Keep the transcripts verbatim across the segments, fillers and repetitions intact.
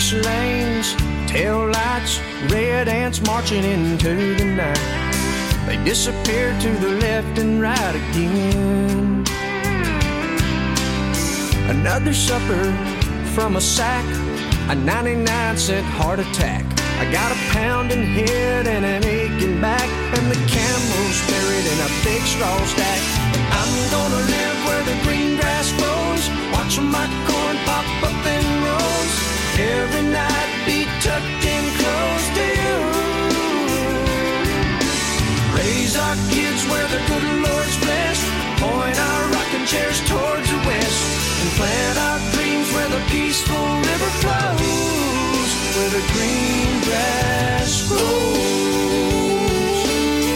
six lanes, tail lights, red ants marching into the night. They disappear to the left and right again. Another supper from a sack, a ninety-nine cent heart attack. I got a pounding head and an aching back, and the camel's buried in a big straw stack. I'm gonna live where the green grass grows, watching my corn pop up in rows. Every night be tucked in close to you. Raise our kids where the good Lord's blessed, point our rocking chairs towards the west, and plant our dreams where the peaceful river flows, where the green grass grows.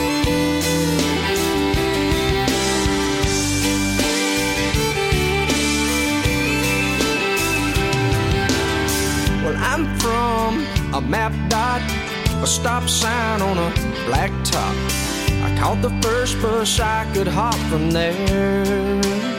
Well, I'm from a map dot, a stop sign on a black top. I caught the first bus I could hop from there.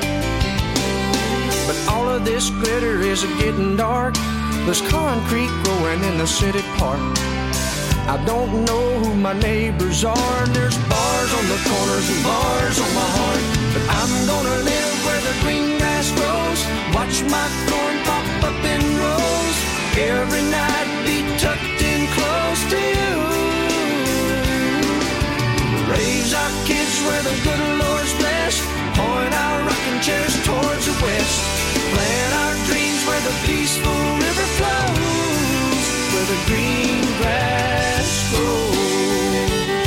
But all of this glitter is getting dark. There's concrete growing in the city park. I don't know who my neighbors are, and there's bars on the corners and bars on my heart. But I'm gonna live where the green grass grows, watch my corn pop up in rows. Every night be tucked in close to you. Raise our kids where the good Lord's blessed, point our rocking chairs towards the west, plant our dreams where the peaceful river flows, where the green grass grows.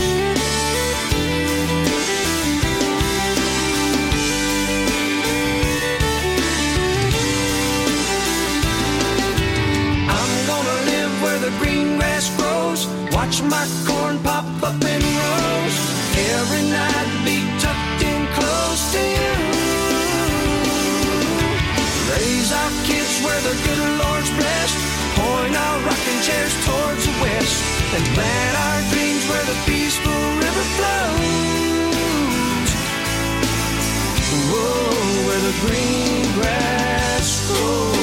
I'm gonna live where the green grass grows, watch my corn pop up in rows. Every night be tucked in close to you. Raise our kids where the good Lord's blessed, point our rocking chairs towards the west, and plant our dreams where the peaceful river flows. Whoa, where the green grass grows.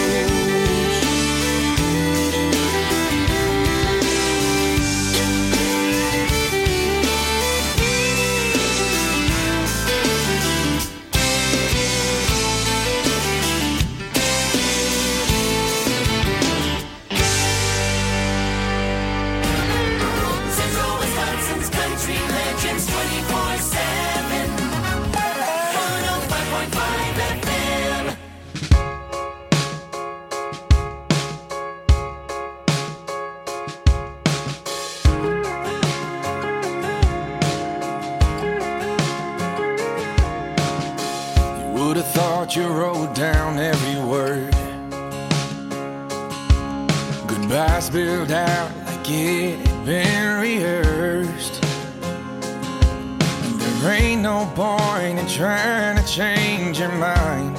You wrote down every word. Goodbye spilled out like it had been rehearsed. There ain't no point in trying to change your mind.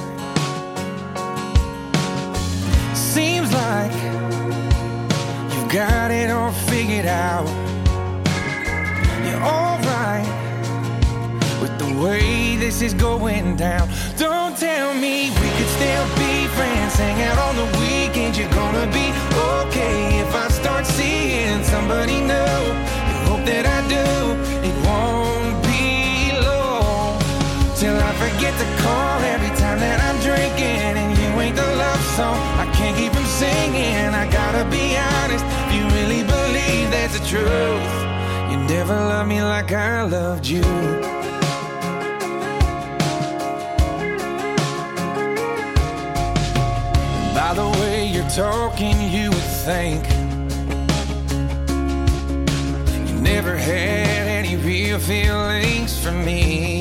Seems like you've got it all figured out. You're alright with the way this is going down. Don't tell me we could still be friends, hang out on the weekends. You're gonna be okay if I start seeing somebody new. You hope that I do. It won't be long till I forget to call every time that I'm drinking, and you ain't the love song I can't keep from singing. I gotta be honest, if you really believe that's the truth, you never loved me like I loved you. By the way you're talking, you would think you never had any real feelings for me.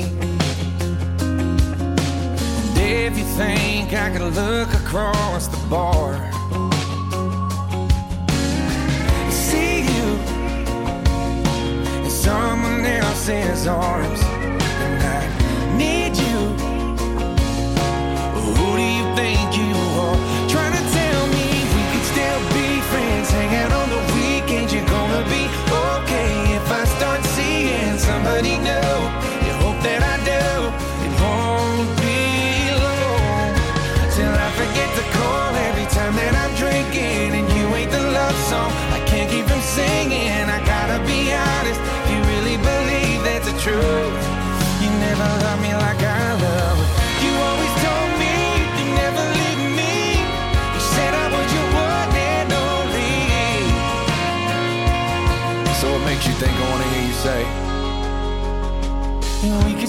And if you think I could look across the bar, see you in someone else's arms, and I need you. Who do you think you are? Trying to tell me we could still be friends, hang out on the weekends. You're gonna be okay if I start seeing somebody new. You hope that I do. It won't be long till I forget to call every time that I'm drinking, and you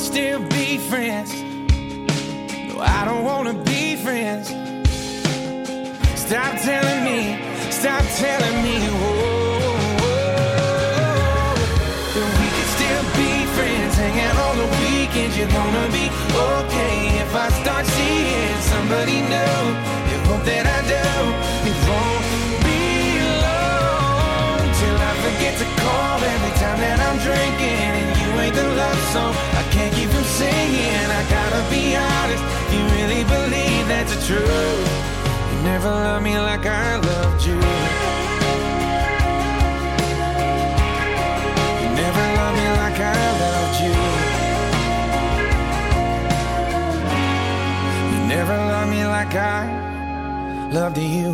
still be friends. No, I don't wanna be friends. Stop telling me, stop telling me, whoa, whoa, that we can still be friends. Hang out on the weekends, you're gonna be okay. If I start seeing somebody new, you hope that I do. It won't be long till I forget to call every time that I'm drinking. And you ain't the love song I can't keep from singing. I gotta be honest, you really believe that's the truth. You never loved me like I loved you. You never loved me like I loved you. You never loved me like I loved you.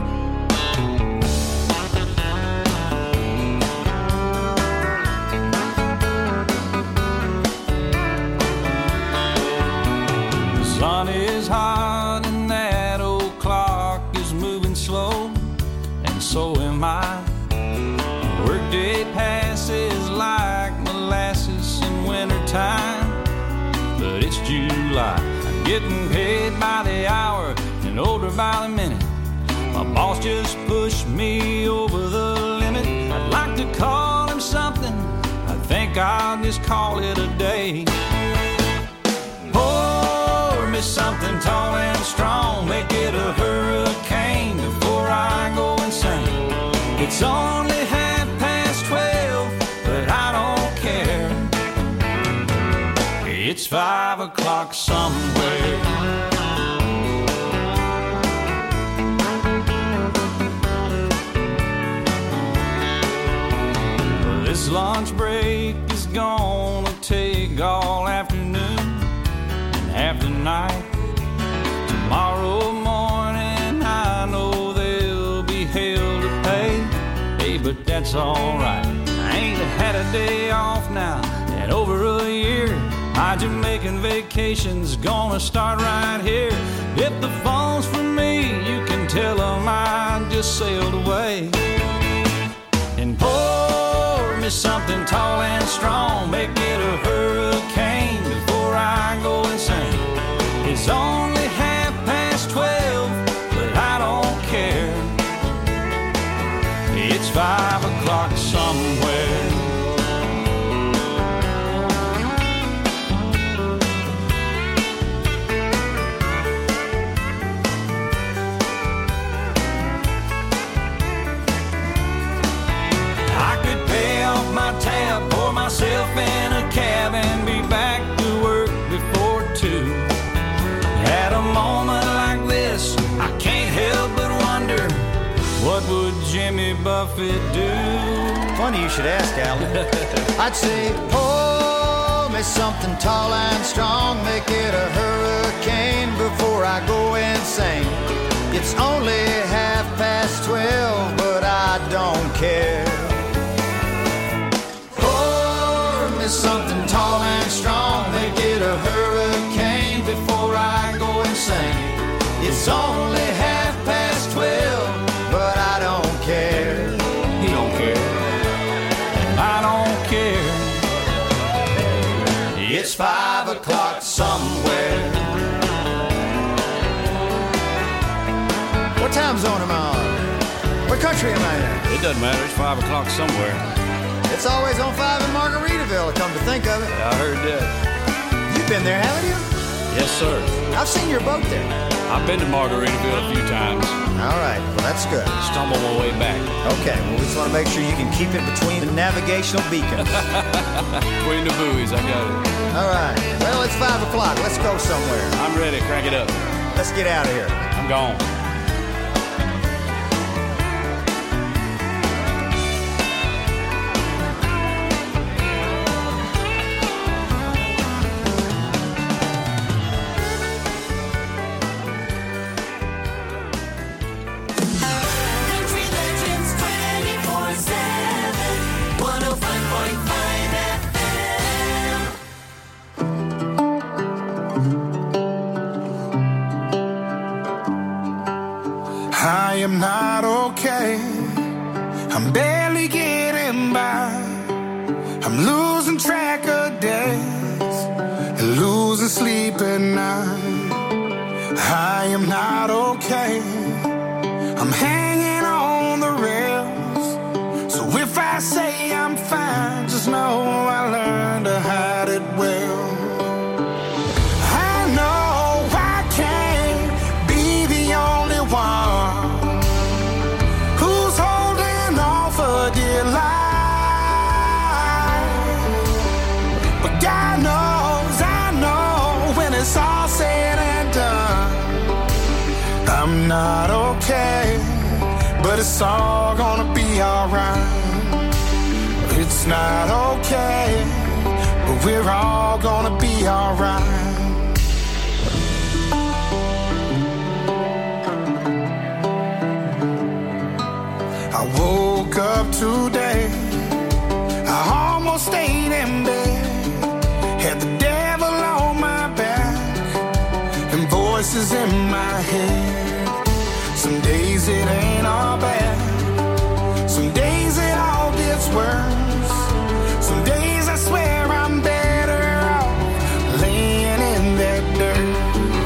Sun is hot and that old clock is moving slow, and so am I. Workday passes like molasses in wintertime, but it's July. I'm getting paid by the hour and older by the minute. My boss just pushed me over the limit. I'd like to call him something, I think I'll just call it a day. Something tall and strong, make it a hurricane before I go insane. It's only half past twelve, but I don't care. It's five o'clock somewhere. This lunch break is gonna take all afternoon, half the night. Tomorrow morning I know they'll be hell to pay. Hey, but that's alright, I ain't had a day off now in over a year. My Jamaican vacation's gonna start right here. If the phone's for me, you can tell them I just sailed away. And pour me something tall and strong, make it a hurricane before I go insane. It's only half past twelve, but I don't care. It's five o'clock somewhere. I could pay off my tab, pour myself in a cab, and be back to work before two. At a moment like this, I can't help but wonder, what would Jimmy Buffett do? Funny you should ask, Alan. I'd say, pour me something tall and strong, make it a hurricane before I go insane. It's only half past twelve, but I don't care. Pour me something tall and strong, make it a hurricane before I go insane. It's only half past twelve, but I don't care. He don't care, and I don't care. It's five o'clock somewhere. What time zone am I on? What country am I in? It doesn't matter, it's five o'clock somewhere. It's always on five in Margaritaville, come to think of it. Yeah, I heard that. You've been there, haven't you? Yes, sir. I've seen your boat there. I've been to Margaritaville a few times. All right, well, that's good. Stumbled my way back. Okay, well, we just want to make sure you can keep it between the navigational beacons. Between the buoys, I got it. All right, well, it's five o'clock. Let's go somewhere. I'm ready, crank it up. Let's get out of here. I'm gone. I am not okay. I'm barely getting by. I'm losing track of days. losing sleep at night. I am not okay. I'm hanging on the rails. So if I say I'm fine, just know I learned to hide it well. I know I can't be the only one who's holding on for dear life. But God knows, I know when it's all said and done, I'm not okay, but it's all gonna be alright. It's not okay, but we're all gonna be alright. I woke up today, I almost stayed in bed, had the devil on my back and voices in my head. Some days it ain't all bad, some days it all gets worse. Some days I swear I'm better off laying in that dirt.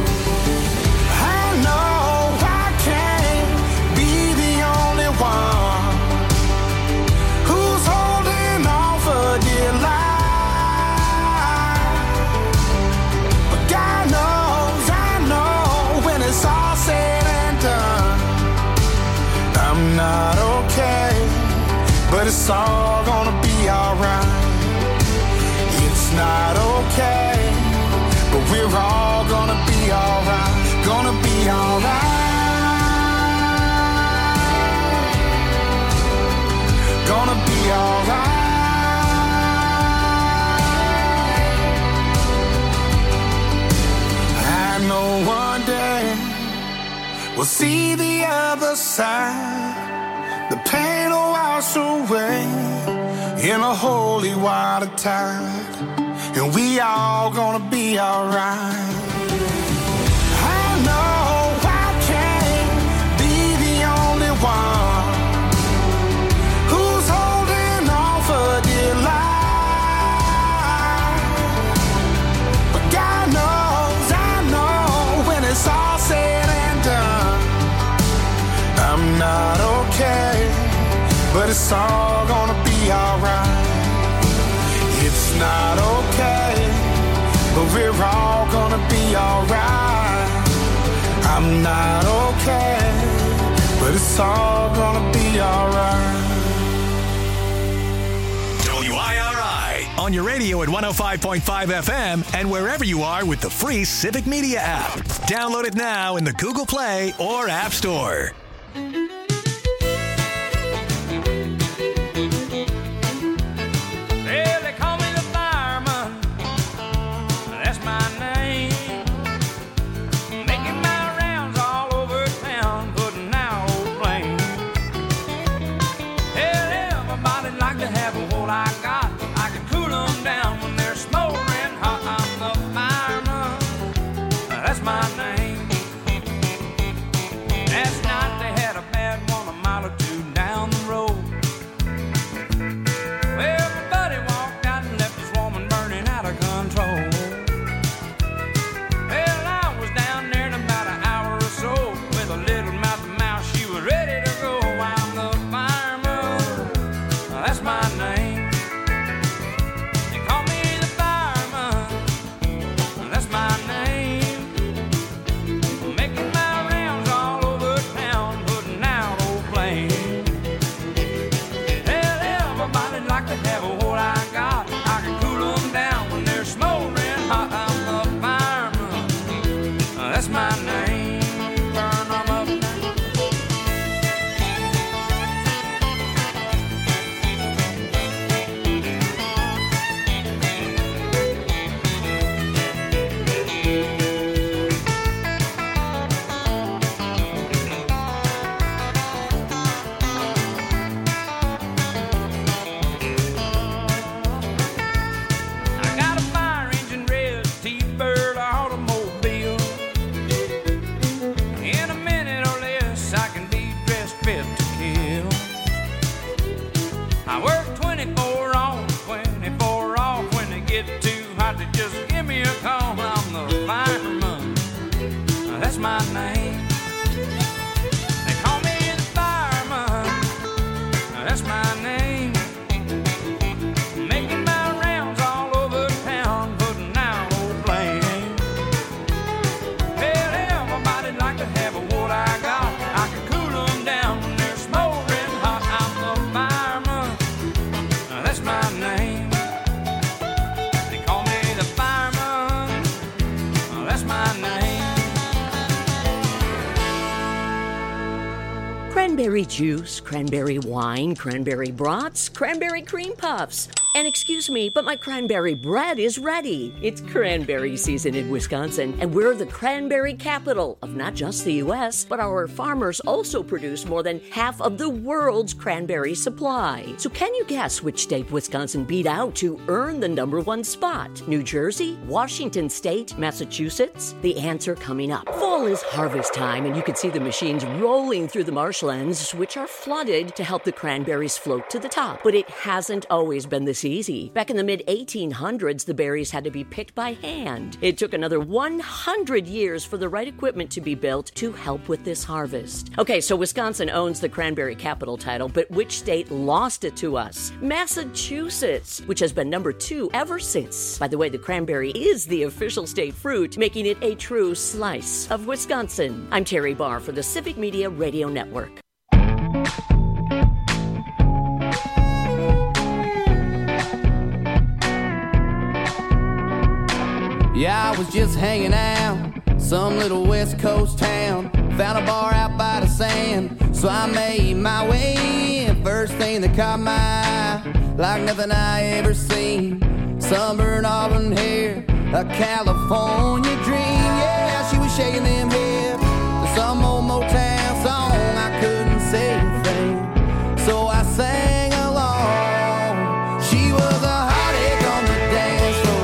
I know I can't be the only one who's holding on for dear life. But God knows, I know when it's all said and done, I'm not okay, but it's all gonna be alright. It's not okay, but we're all gonna be alright. Gonna be alright. Gonna be alright. I know one day we'll see the other side. The pain will wash away in a holy water tide, and we all gonna be alright. I know I can't be the only one who's holding on for dear life. But God knows, I know when it's all said and done, I'm not okay, but it's all gonna be alright. It's not okay, but we're all gonna be alright. I'm not okay, but it's all gonna be alright. W I R I on your radio at one oh five point five F M and wherever you are with the free Civic Media app. Download it now in the Google Play or App Store. My name. Last night they had a bad Cranberry juice, cranberry wine, cranberry brats, cranberry cream puffs. And excuse me, but my cranberry bread is ready. It's cranberry season in Wisconsin, and we're the cranberry capital of not just the U S, but our farmers also produce more than half of the world's cranberry supply. So can you guess which state Wisconsin beat out to earn the number one spot? New Jersey, Washington State, Massachusetts? The answer coming up. Fall is harvest time, and you can see the machines rolling through the marshlands, which are flooded to help the cranberries float to the top. But it hasn't always been this easy. Back in the mid eighteen hundreds, the berries had to be picked by hand. It took another one hundred years for the right equipment to be built to help with this harvest. Okay, so Wisconsin owns the cranberry capital title, but which state lost it to us? Massachusetts, which has been number two ever since. By the way, the cranberry is the official state fruit, making it a true slice of Wisconsin. I'm Terry Barr for the Civic Media Radio Network. Yeah, I was just hanging out, some little West Coast town. Found a bar out by the sand, so I made my way in. First thing that caught my eye, like nothing I ever seen. Sunburned auburn hair, a California dream. Yeah, she was shaking them hips to some old Motown song. I couldn't say a thing, so I sang along. She was a heartache on the dance floor.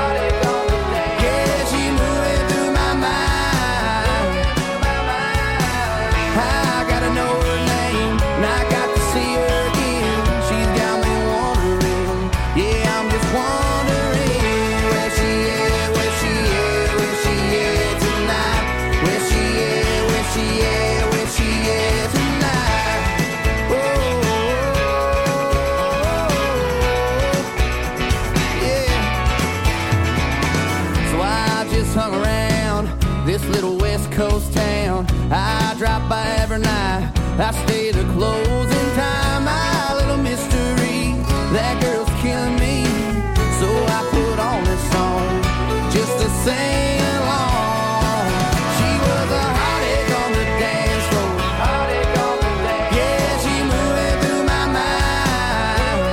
This little West Coast town I drop by every night. I stay the closing time. My little mystery, that girl's killing me. So I put on this song just to sing along. She was a heartache on the dance floor. Heartache on the dance. Yeah, she moving through my mind.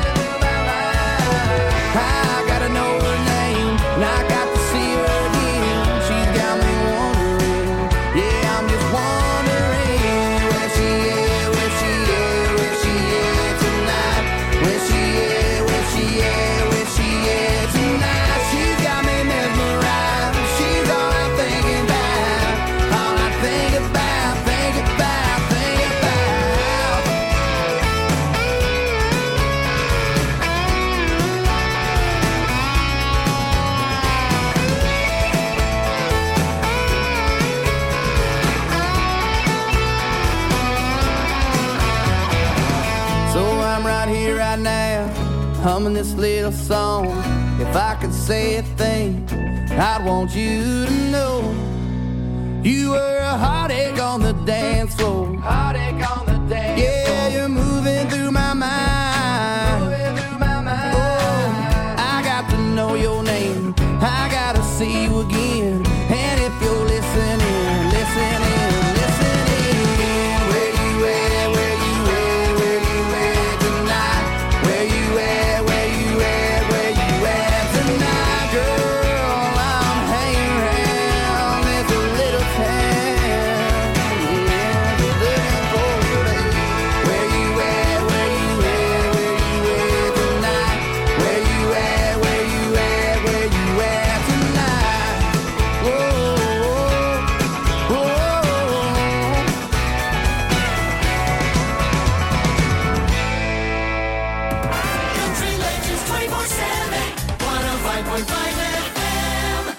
I gotta know her name, and I got to see her again. She's got me wondering. Yeah, I'm just wondering where she is, where she is, where she is tonight. Where she is, where she is, where she is tonight. She's got me mesmerized. She's all I'm thinking about. All I think about, think about, think about. So I'm right here, right now, humming this little song. If I could say a thing, I'd want you to know you were a heartache on the dance floor. Heartache on the dance floor. Yeah, you're moving through my mind. Moving through my mind. Oh, I got to know your name. I gotta see you again. And if you're listening, listening, listening, where you at, where you at, where you at tonight? Where you at, where you at, where you at tonight? Girl, I'm hanging around this little town. Yeah, looking for you, baby. Where you at, where you at, where you at tonight? Where you at, where you at, where you at tonight? Whoa, whoa, whoa. Country Legends twenty-four seven, one oh five point five F M.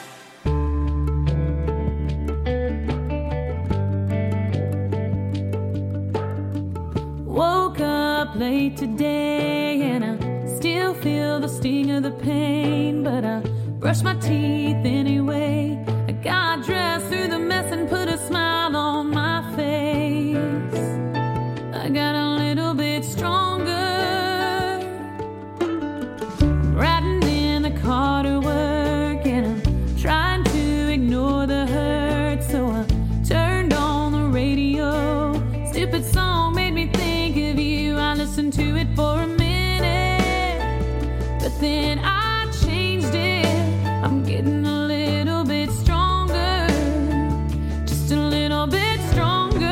Woke up late today and I still feel the sting of the pain, but I brushed my teeth anyway. I got dressed through the mess and put a smile on my face. I got a little bit stronger, riding in the car to work, and I'm trying to ignore the hurt, so I turned on the radio, stupid song then I changed it. I'm getting a little bit stronger, just a little bit stronger.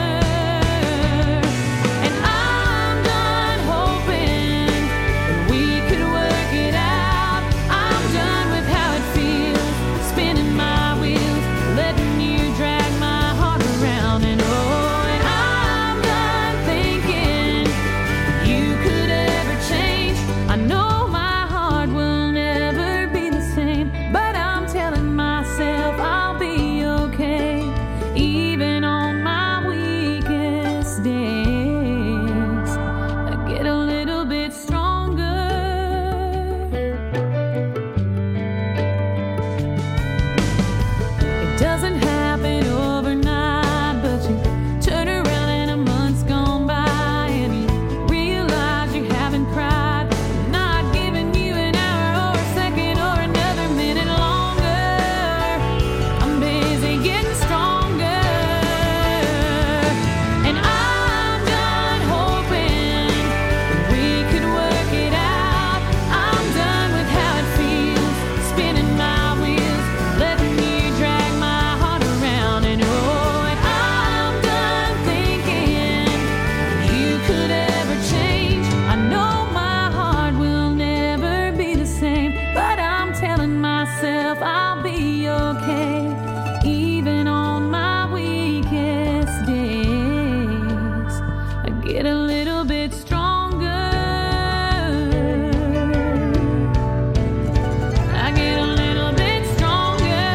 And I'm done hoping that we could work it out. I'm done with how it feels, spinning my wheels, letting you drag my heart around. And oh, and I'm done thinking you could ever change. I know my heart will never be the same, but I'm telling myself I'll be okay, even on my weakest days. I get a little bit stronger. It doesn't happen overnight, but you turn around and a month's gone by and you realize you haven't cried. I'm not giving you an hour or a second or another minute longer. I'm busy getting stronger. And I'm done hoping that we could work it out. I'm done with how it feels, spinning my wheels, letting you drag my heart around. And oh, and I'm done thinking you could ever change. I know my heart will never be the same, but I'm telling myself I'll be okay, even on my weakest days. I get a little bit stronger. I get a little bit stronger.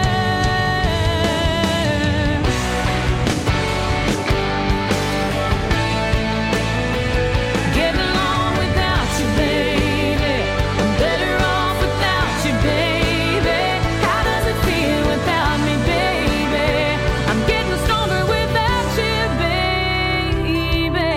Getting along without you, baby. I'm better off without you, baby. How does it feel without me, baby? I'm getting stronger without you, baby.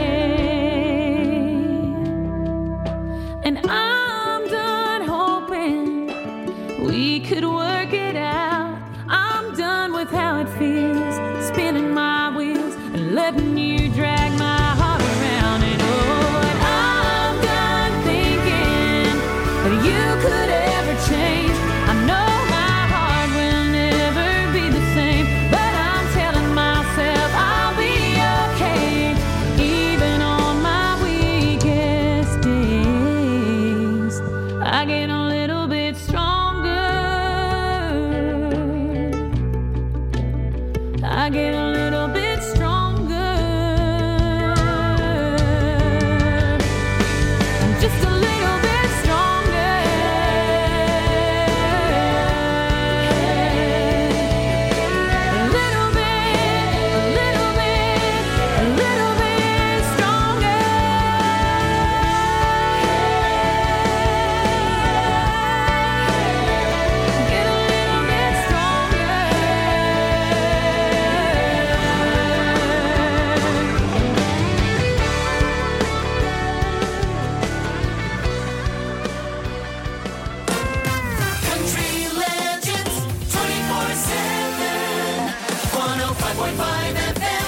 And I'm done hoping we could work it out. I'm done with how it feels, spinning my wheels and letting you drag my heart around. And oh, and I'm done thinking that you could ever change. I know my heart will never be the same, but I'm telling myself I'll be okay, even on my weakest days. I get a little bit stronger. I get a little bit stronger. Just a little bit stronger. A little bit, a little bit, a little bit stronger. Get a little bit stronger. Country legends twenty-four seven. one oh five point five F M.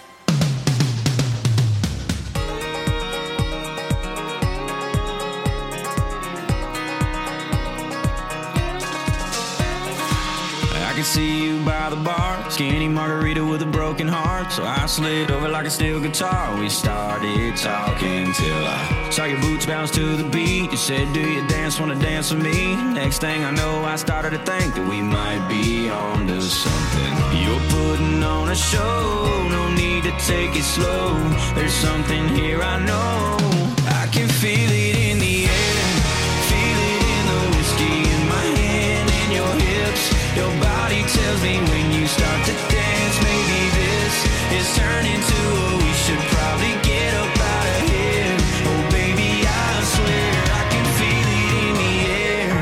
I can see you by the bar, skinny margarita with a broken heart. So I slid over like a steel guitar. We started talking till I saw your boots bounce to the beat. You said, do you dance, wanna dance with me? Next thing I know, I started to think that we might be on to something. You're putting on a show, no need to take it slow. There's something here I know. I can feel it in the air, feel it in the whiskey in my hand and your hips. Your body tells me when you start to dance, maybe this is turning to a we should probably get up out of here. Oh baby, I swear I can feel it in the air.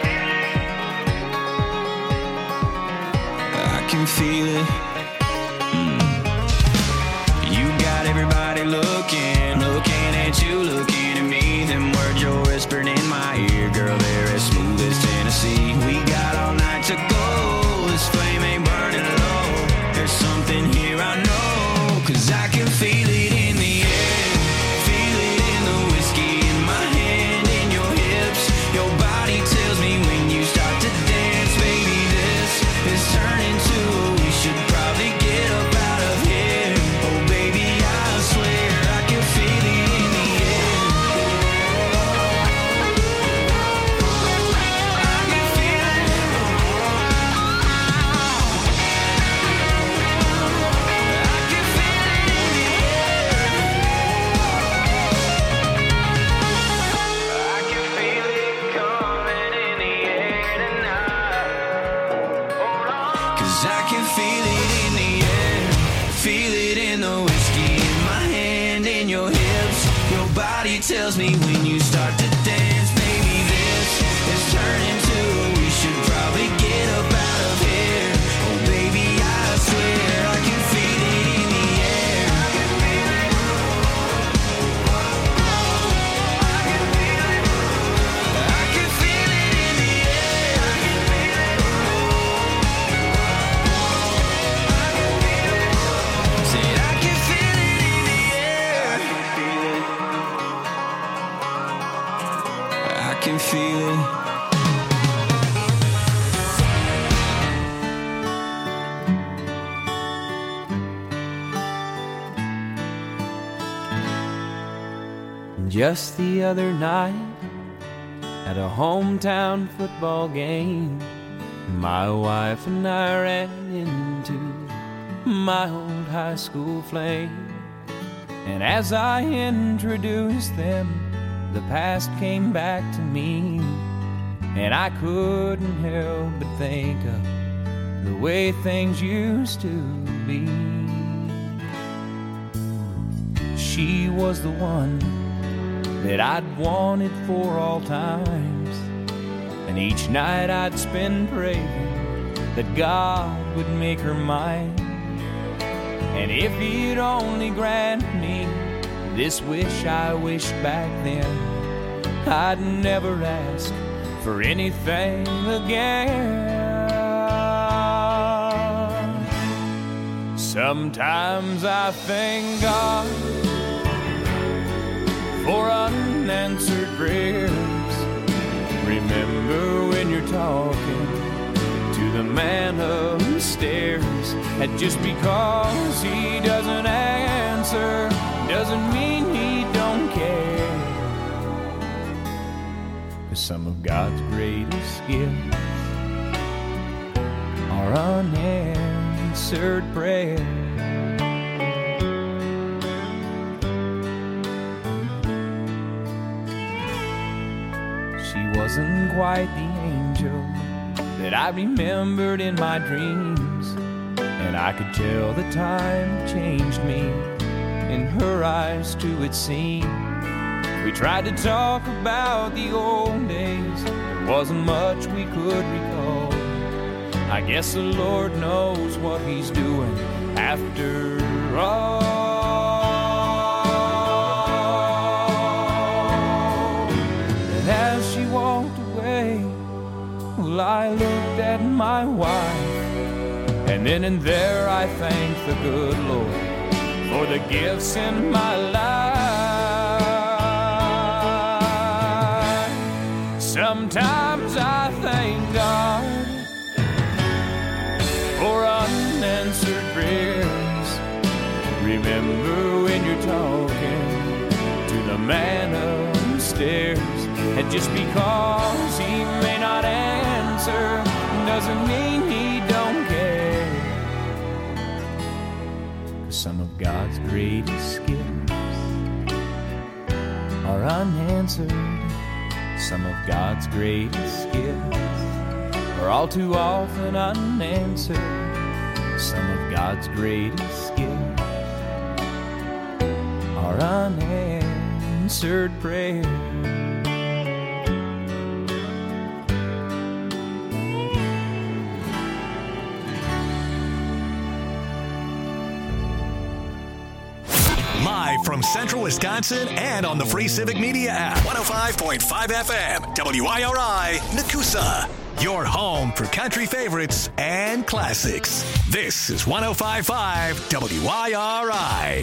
I can feel it. Mm. You got everybody looking, looking at you, looking at me. Them words you're whispering in my ear, girl, they're as smooth as Tennessee. We got all night to go, this flame ain't burning low. There's something here I know, cause I can feel it in the air, feel it in the whiskey in my hand, in your hips. body tells me when you start to dance, baby, this is turning to we should probably get up out of here. Oh, baby, I swear I can feel it in the air. I can feel it. I can feel it. I can feel it in the air. I can feel it. I can feel it. Said I can feel it in the air. I can feel it. Just the other night, at a hometown football game, my wife and I ran into my old high school flame. And as I introduced them, the past came back to me, and I couldn't help but think of the way things used to be. She was the one that I'd wanted for all times, and each night I'd spend praying that God would make her mine. And if he'd only grant me this wish I wished back then, I'd never ask for anything again. Sometimes I thank God for unanswered prayers. Remember when you're talking to the man upstairs, and just because he doesn't answer doesn't mean he don't care. 'Cause some of God's greatest gifts are unanswered prayers. She wasn't quite the angel that I remembered in my dreams, and I could tell the time changed me. In her eyes too it seemed. We tried to talk about the old days, there wasn't much we could recall. I guess the Lord knows what he's doing after all. And as she walked away, well, I looked at my wife, and then and there I thanked the good Lord for the gifts in my life. Sometimes I thank God for unanswered prayers. Remember when you're talking to the man upstairs, and just because he may not answer doesn't mean he don't care. 'Cause some of God's greatest gifts are unanswered. Some of God's greatest gifts are all too often unanswered. Some of God's greatest gifts are unanswered prayers. Live from Central Wisconsin and on the free Civic Media app. one oh five point five F M, W I R I, Nakusa. Your home for country favorites and classics. This is one oh five point five W I R I.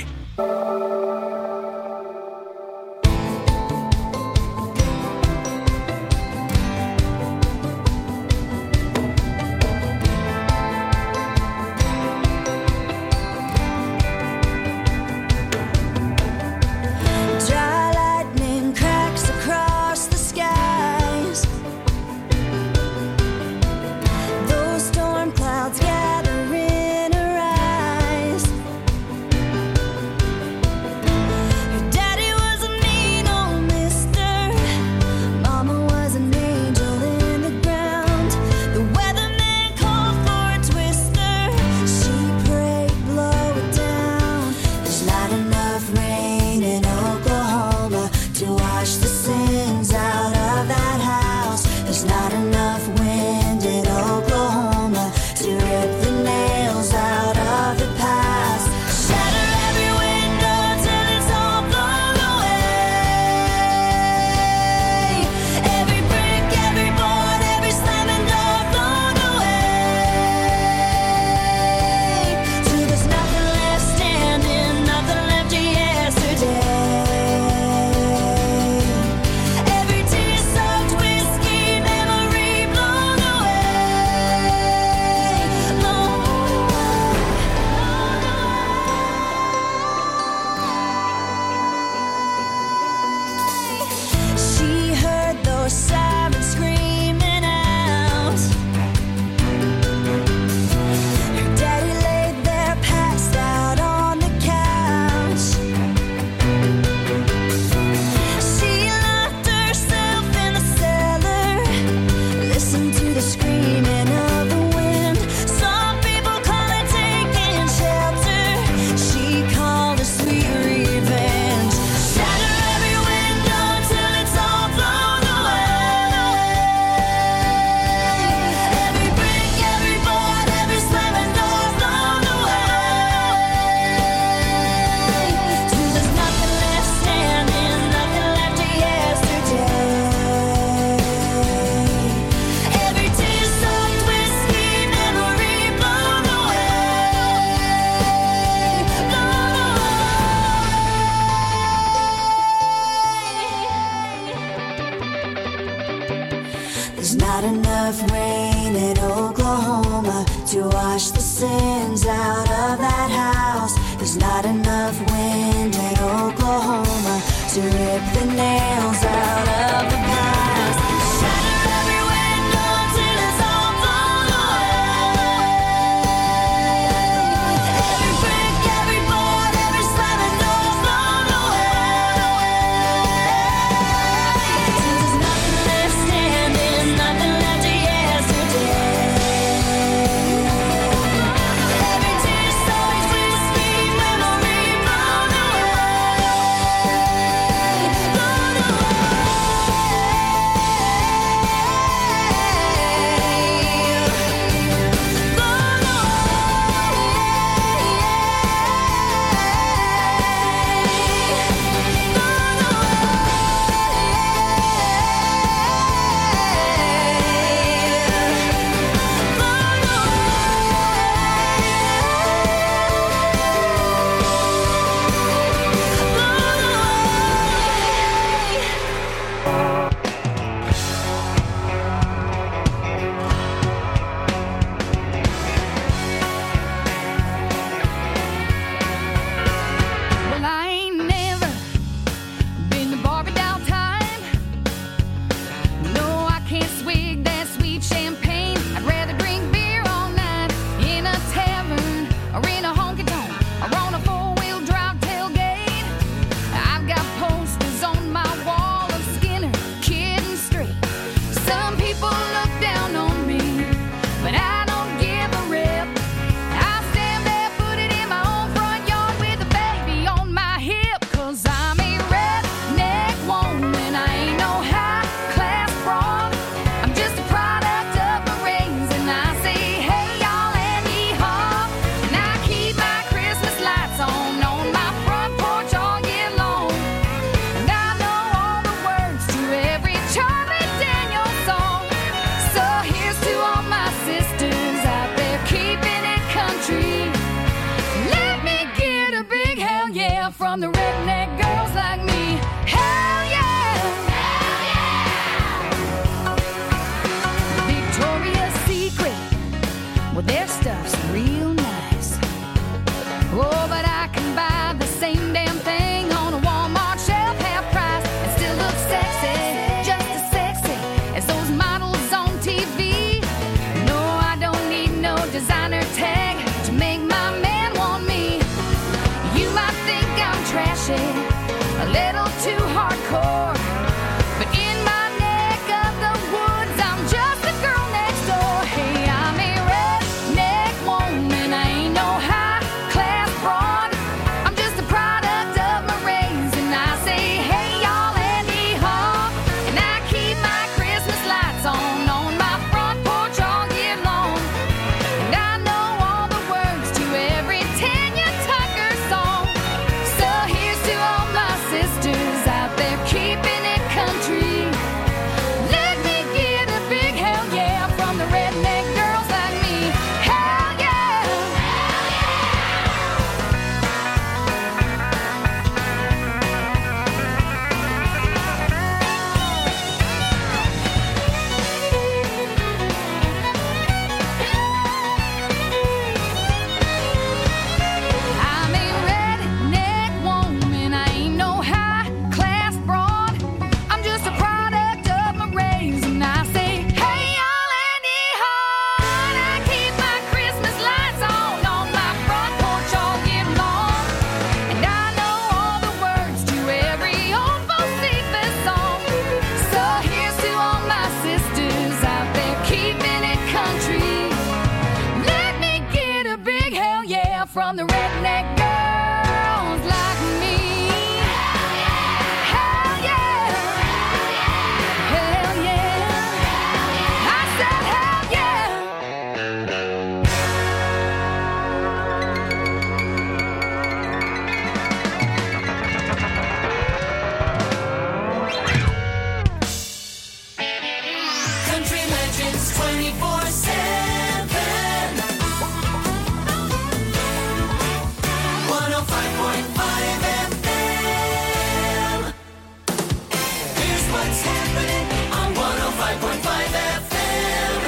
To enough rain in Oklahoma to wash the sins out of that house. There's not enough wind in Oklahoma to rip the nails out of the past. Shatter every window till it's all blown away. Every brick, every board, every slamming door blown away. Since there's nothing left standing, nothing left to yesterday. Every tear so sweet, sweet memory blown away. Blown Well, I ain't never been to Barbie doll time. No, I can't swig that sweet champagne. I'd rather drink beer all night in a tavern or in a honky-tonk or on a four-wheel drive tailgate. I've got posters on my wall of Skinner, Kid and Straight. Some people look down on me, but I don't give a rip. I stand barefooted in my own front yard with a baby on my hip. Cause I'm a redneck woman, I ain't no high-class broad. I'm just a product of my rains, and I say, hey y'all and yee-haw. And I keep my Christmas lights on on my front porch all year long. And I know all the words to every Charlie Daniels song. So here's to all my sisters out there keeping it country. Let me get a big hell yeah from the redneck girls like me. Hell yeah! Hell yeah! Victoria's Secret, well, their stuff's real nice. Oh, but I can buy the same damn thing on a Walmart shelf, half price, and still look sexy, just as sexy as those models on T V. No, I don't need no designer tag to make my man want me. You might think I'm trashy, a little too hardcore.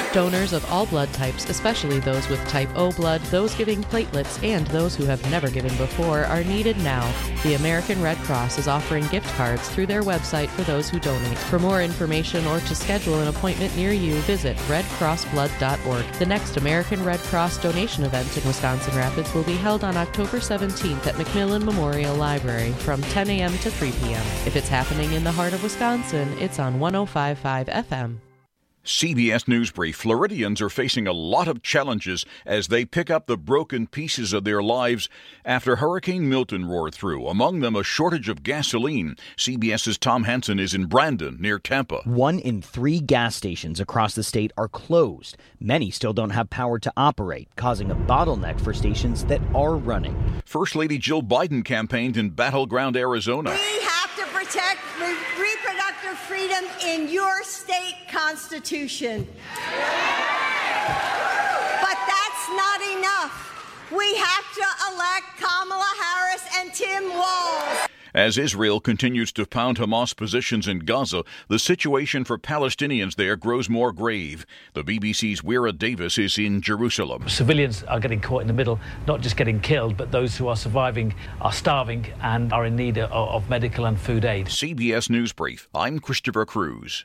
Donors of all blood types, especially those with type O blood, those giving platelets, and those who have never given before, are needed now. The American Red Cross is offering gift cards through their website for those who donate. For more information or to schedule an appointment near you, visit red cross blood dot org. The next American Red Cross donation event in Wisconsin Rapids will be held on October seventeenth at McMillan Memorial Library from ten a.m. to three p.m. If it's happening in the heart of Wisconsin, it's on one oh five point five F M. C B S News Brief. Floridians are facing a lot of challenges as they pick up the broken pieces of their lives after Hurricane Milton roared through. Among them, a shortage of gasoline. CBS's Tom Hansen is in Brandon, near Tampa. One in three gas stations across the state are closed. Many still don't have power to operate, causing a bottleneck for stations that are running. First Lady Jill Biden campaigned in Battleground, Arizona. We have to protect re- reproductive freedom in your state constitution. But that's not enough. We have to elect Kamala Harris and Tim Walz. As Israel continues to pound Hamas positions in Gaza, the situation for Palestinians there grows more grave. The B B C's Wira Davis is in Jerusalem. Civilians are getting caught in the middle, not just getting killed, but those who are surviving are starving and are in need of, of medical and food aid. C B S News Brief. I'm Christopher Cruz.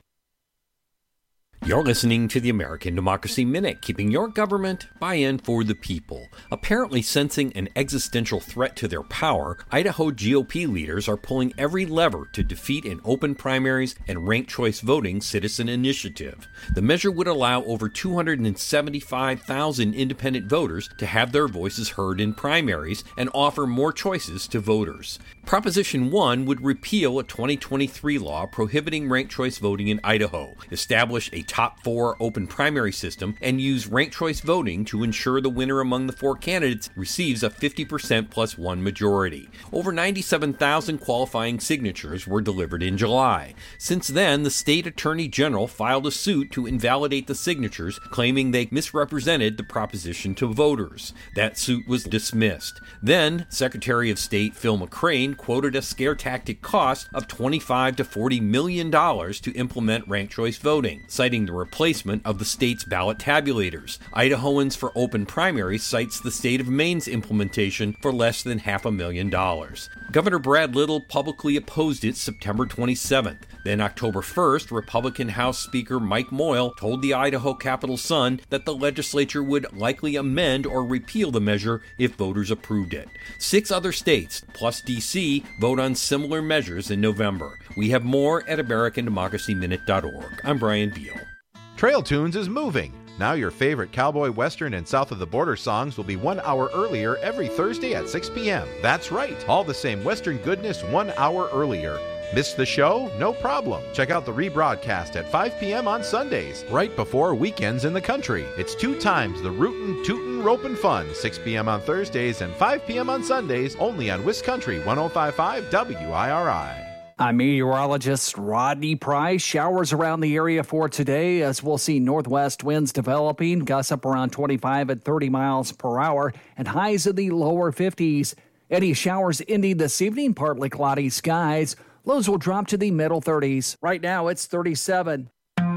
You're listening to the American Democracy Minute, keeping your government by and for the people. Apparently sensing an existential threat to their power, Idaho G O P leaders are pulling every lever to defeat an open primaries and ranked choice voting citizen initiative. The measure would allow over two hundred seventy-five thousand independent voters to have their voices heard in primaries and offer more choices to voters. Proposition one would repeal a twenty twenty-three law prohibiting ranked choice voting in Idaho, establish a top four open primary system, and use ranked choice voting to ensure the winner among the four candidates receives a fifty percent plus one majority. Over ninety-seven thousand qualifying signatures were delivered in July. Since then, the state attorney general filed a suit to invalidate the signatures, claiming they misrepresented the proposition to voters. That suit was dismissed. Then, Secretary of State Phil McCrane quoted a scare tactic cost of twenty-five to forty million dollars to implement ranked choice voting, citing the replacement of the state's ballot tabulators. Idahoans for Open Primaries cites the state of Maine's implementation for less than half a million dollars. Governor Brad Little publicly opposed it September twenty-seventh. Then October first, Republican House Speaker Mike Moyle told the Idaho Capital Sun that the legislature would likely amend or repeal the measure if voters approved it. Six other states, plus D C, vote on similar measures in November. We have more at American Democracy Minute dot org. I'm Brian Beal. Trail Tunes is moving. Now your favorite cowboy, western, and south of the border songs will be one hour earlier every Thursday at six p.m. That's right, all the same western goodness one hour earlier. Missed the show? No problem. Check out the rebroadcast at five p.m. on Sundays, right before weekends in the country. It's two times the rootin', tootin', ropin' fun, six p.m. on Thursdays and five p.m. on Sundays, only on Wiscountry one oh five point five W I R I. I'm meteorologist Rodney Price. Showers around the area for today as we'll see northwest winds developing, gusts up around twenty-five and thirty miles per hour, and highs in the lower fifties. Any showers ending this evening, partly cloudy skies. Lows will drop to the middle thirties. Right now, it's thirty-seven.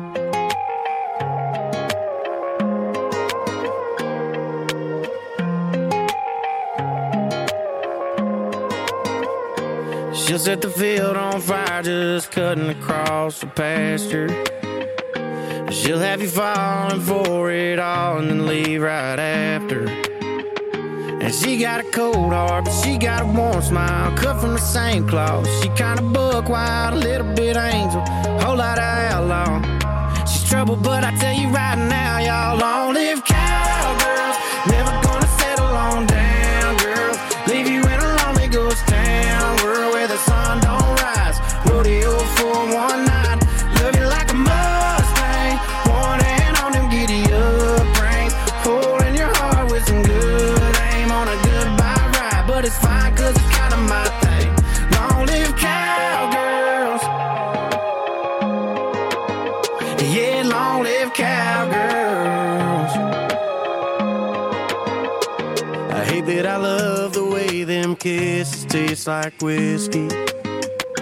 She'll set the field on fire just cutting across the pasture. She'll have you falling for it all and then leave right after. And she got a cold heart, but she got a warm smile, cut from the same cloth. She kinda buck wild, a little bit angel, whole lot of outlaw. She's trouble, but I tell you right now, y'all long live cowgirls. Never gonna settle on down, girl. Leave you in a lonely ghost town, world where the sun don't rise. Rodeo for one night, love you like a Mustang. One hand on them giddy up reins, holding your heart with some good aim on a goodbye ride. But it's fine, cause it's kinda my thing. Long live cowgirls. Yeah, long live cowgirls. I hate that I love the way them kisses taste like whiskey.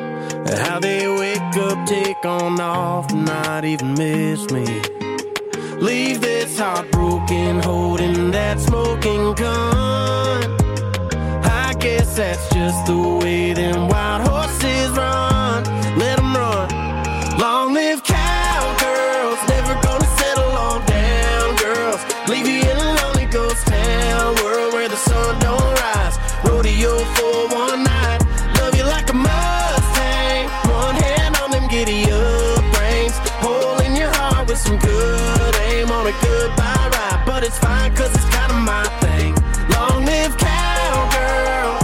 How they wake up, take on off, and not even miss me. Leave this heart broken, holding that smoking gun. I guess that's just the way them wild horses run. Let them run. Long live cowgirls, never gonna settle on down girls. Leave you in a lonely ghost town world where the sun don't rise. Rodeo for one night, love you like a Mustang. One hand on them giddy up reins, hole in your heart with some good aim on a goodbye ride. But it's fine cause it's kinda my thing. Long live cowgirls.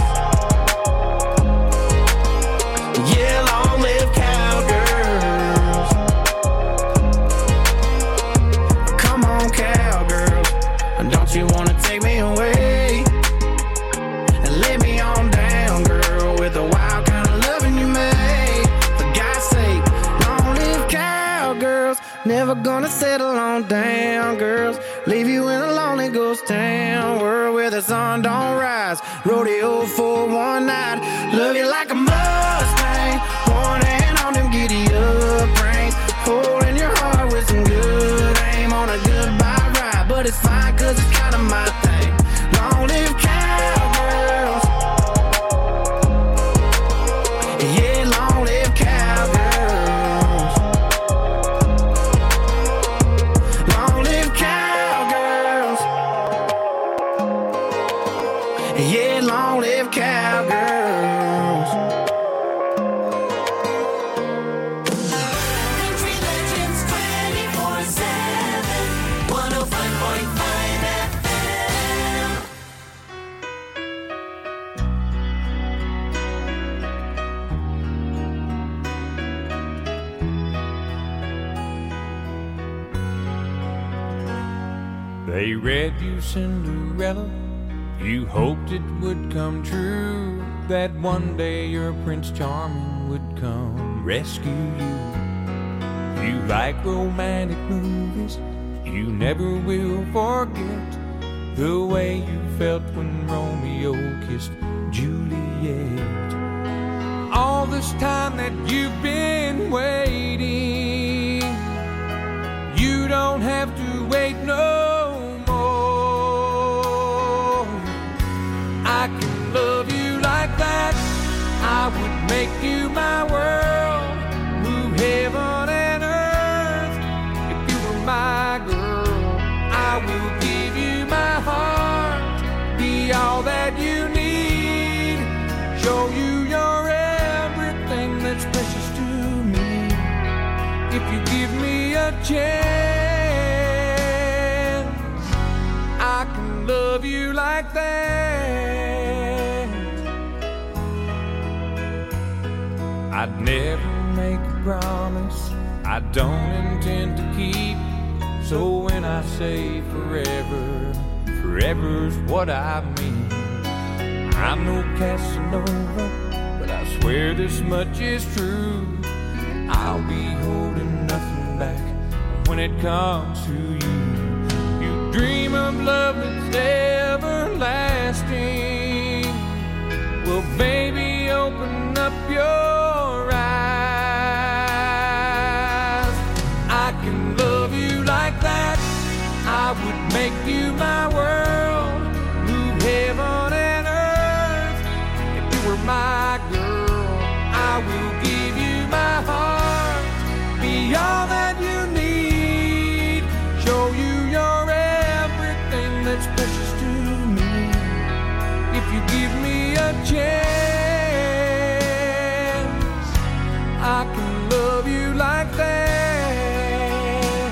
Yeah, long live cowgirls. Come on, cowgirls, don't you wanna take me away and lay me on down, girl, with the wild kind of loving you made. For God's sake, long live cowgirls, never gonna settle on down, girls. Leave you in a lonely ghost town world where the sun don't rise. Rodeo for one night, love you like a Mustang. One hand on them giddy up reins, holding your heart with some good aim on a goodbye ride. But it's fine cause it's kinda my thing. Long live cowgirls. Yeah, long live cowgirls. Long live cowgirls. Yeah, long live cowgirls. Country Legends twenty-four seven, one oh five point five F M. They read you Cinderella, you hoped it would come true, that one day your Prince Charming would come rescue you. You like romantic movies, you never will forget the way you felt when Romeo kissed Juliet. All this time that you've been waiting, you don't have to wait no more. I can love you like that, I would make you my world, move heaven and earth. If you were my girl, I will give you my heart, be all that you need, show you you're everything that's precious to me. If you give me a chance, I can love you like that. I'd never make a promise I don't intend to keep. So when I say forever, forever's what I mean. I'm no Casanova, but I swear this much is true. I'll be holding nothing back when it comes to you. You dream of love that's everlasting. Well, baby, open up your eyes. I can love you like that, I would make you my world, move heaven and earth. If you were my girl, I will give you my heart, be all that you need, show you you're everything that's precious to me. If you give me a chance, I can love you like that.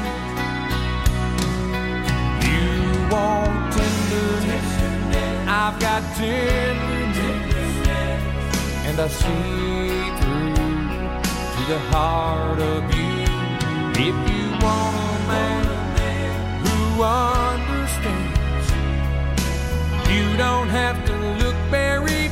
You want tenderness, I've got tenderness, and I see through to the heart of you. If you want a man who understands, you don't have to look very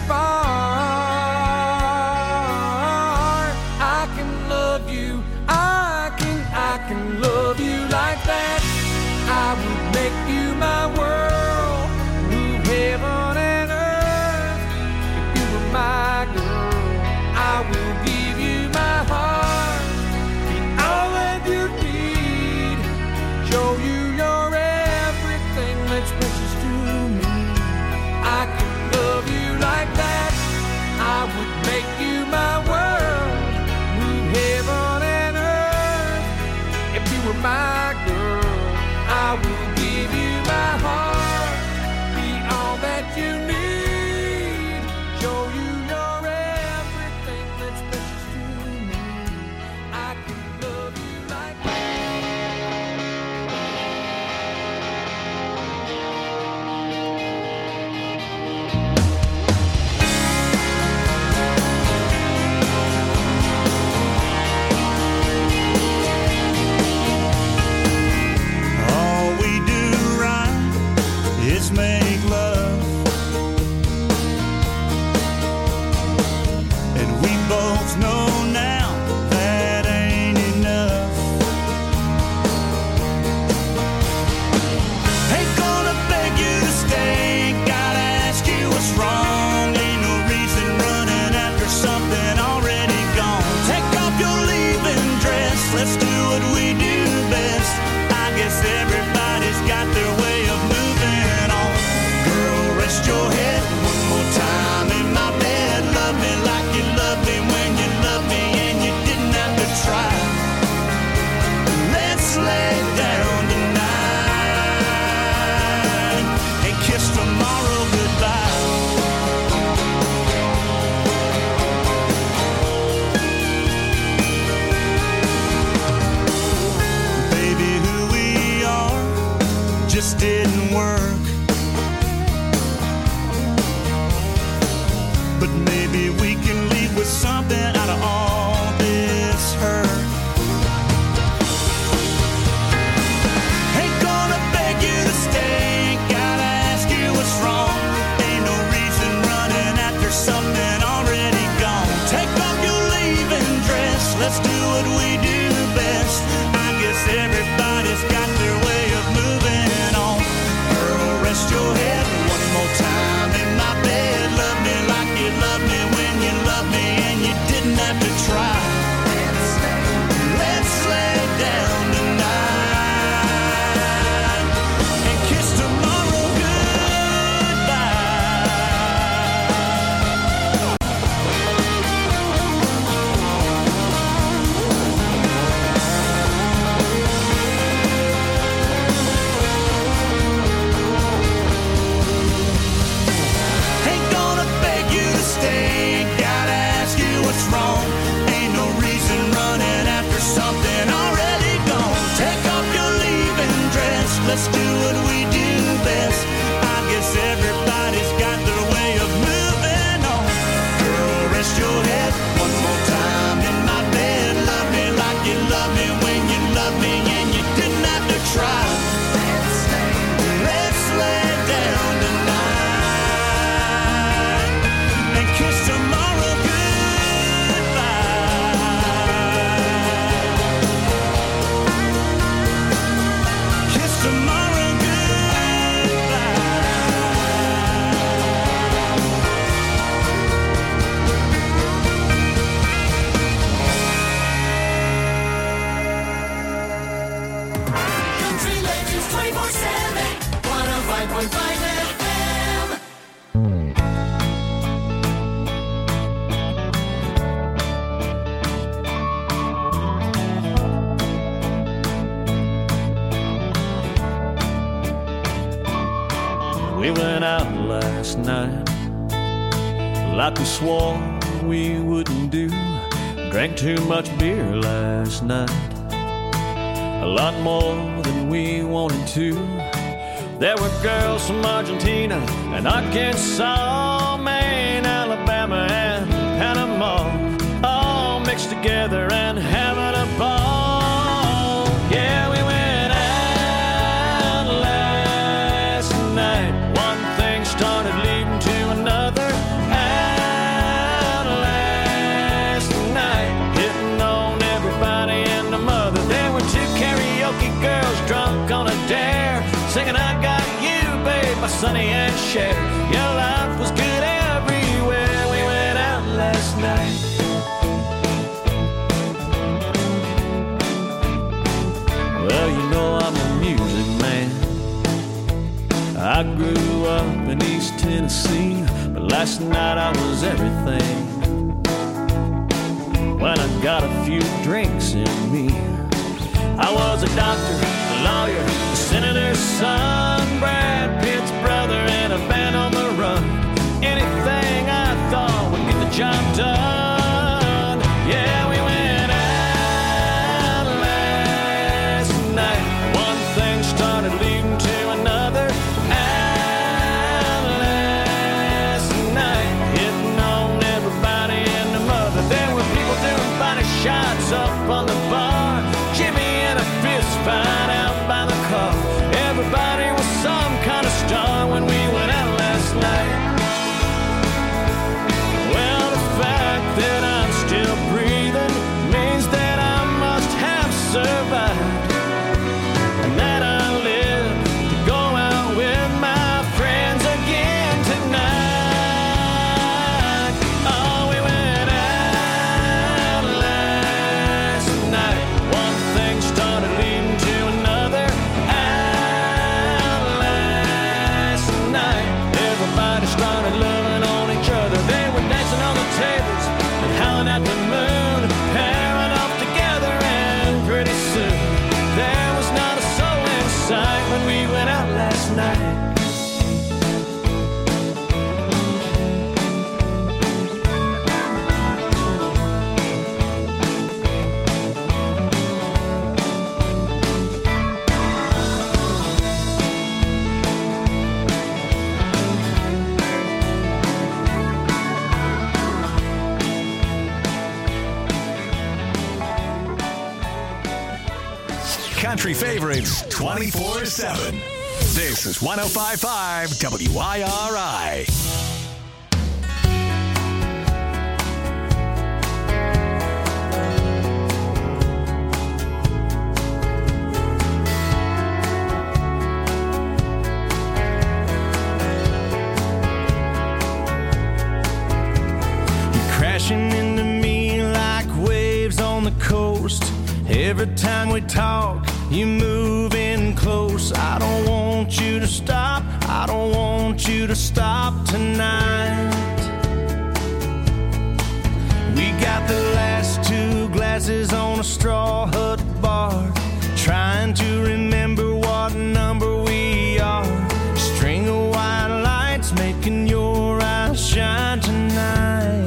far. I can love you, I can, I can love you like that. I would make you my world, move heaven and earth. If you were my girl, I will give you my heart, be all that you need, show you you love me and you didn't have to try. Let's lay down tonight and kiss tomorrow stay, gotta ask you what's wrong. Ain't no reason running after something already gone. Take off your leaving dress, let's do what we do best. I guess everybody's got their way of moving on. Girl, rest your head one more time in my bed. Love me like you love me when you love me and you didn't have to try. Let's lay down tonight and kiss tomorrow goodbye. Kiss tomorrow goodbye. Country Legends twenty-four seven, one oh five point five F M. We went out last night like we swore we wouldn't do. Drank too much beer last night, a lot more than we wanted to. There were girls from Argentina and Arkansas, Maine, Alabama, and Panama, all mixed together and having a ball. Yeah, we went out last night. One thing started leading to another. Out last night, hitting on everybody and the mother. There were two karaoke girls drunk on a dare, singing I Got You, babe, by Sonny and Cher. Your life was good everywhere. We went out last night. Well, you know I'm a music man. I grew up in East Tennessee, but last night I was everything. When I got a few drinks in me, I was a doctor, a lawyer, a senator's son, Brad Pitt's brother, and a band on the run. Anything I thought would get the job done. Yeah, we went out last night. One thing started leading to another. Out last night, hitting on everybody and the mother. There were people doing body shots up on the bar. Jimmy and a fist fight out by the car. Everybody was some kind of star when we went out last night. Well, the fact that I'm still breathing means that I must have survived, and that I live to go out with my friends again tonight. Oh, we went out last night. One thing started leading to another. Out last night, everybody started loving on each other. They were dancing on the tables and howling at the moon, pairing off together, and pretty soon there was not a soul in sight when we went out last night. Country favorites twenty-four seven. This is one oh five point five W I R I. He coast. Every time we talk, you move in close. I don't want you to stop, I don't want you to stop tonight. We got the last two glasses on a straw hut bar, trying to remember what number we are. String of white lights making your eyes shine tonight.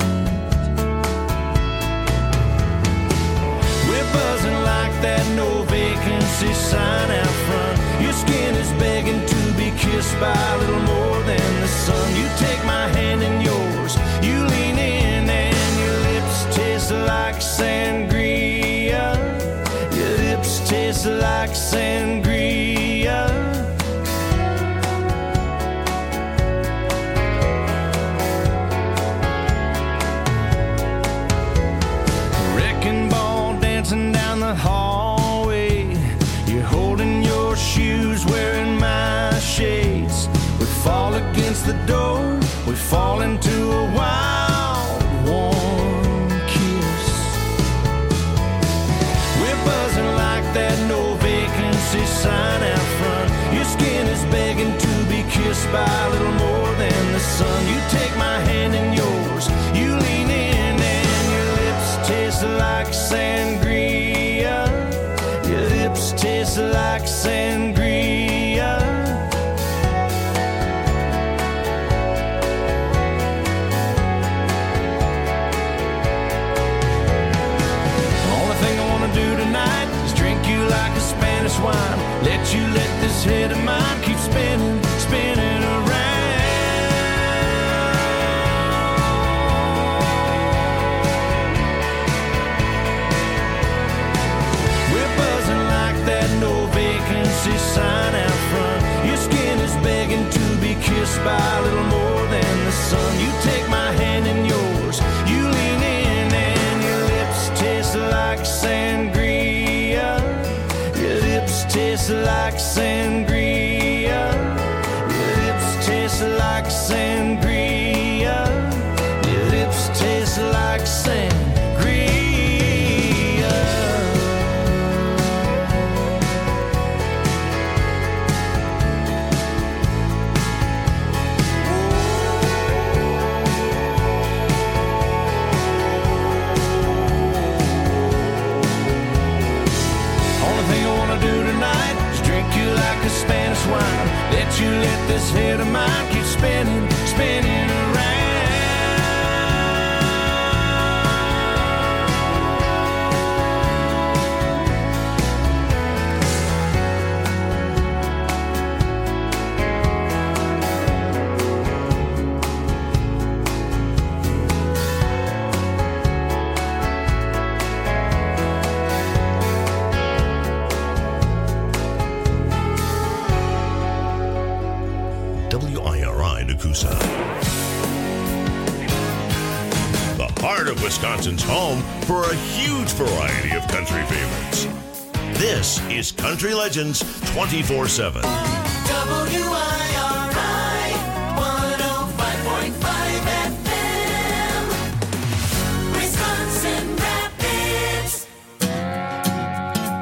We're buzzing like that no vacancy sign out front. Your skin is begging to be kissed by a little more than the sun. You take my hand in yours, you lean in, and your lips taste like sangria. Your lips taste like sangria. Wrecking ball dancing down the hallway. You're holding your shoes, wearing my shades. We fall against the door, we fall into a wild, warm kiss. We're buzzing like that no vacancy sign out front. Your skin is begging to be kissed by a little more than the sun. You take my hand in yours, you lean in, and your lips taste like sangria. Your lips taste like sangria. Only thing I wanna do tonight is drink you like a Spanish wine. Let you let this head of mine keep spinning, spinning around. We're buzzing like that no vacancy sign out front. Your skin is begging to be kissed by a little more than the sun. You take my hand in yours, you lean in, and your lips taste like sangria. Your lips taste like sangria. Your lips taste like sangria. Your lips taste like sangria. Like a Spanish wine, let you let this head of mine keep spinning, spinning around. The heart of Wisconsin's home for a huge variety of country favorites. This is Country Legends twenty-four seven. W I R